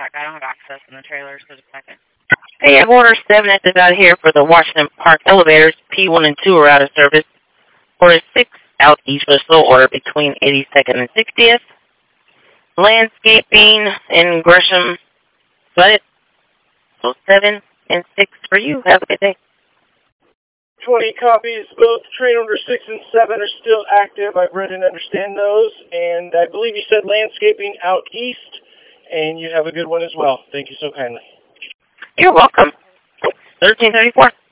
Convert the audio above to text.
back. I don't have access in the trailers for the second. Hey, I have order 7 at out here for the Washington Park elevators. P1 and 2 are out of service. Order 6 out east for slow order between 82nd and 60th. Landscaping in Gresham, but 7 and 6 for you. Have a good day. 20 copies. Both train orders 6 and 7 are still active. I've read and understand those. And I believe you said landscaping out east. And you have a good one as well. Thank you so kindly. You're welcome. 1334.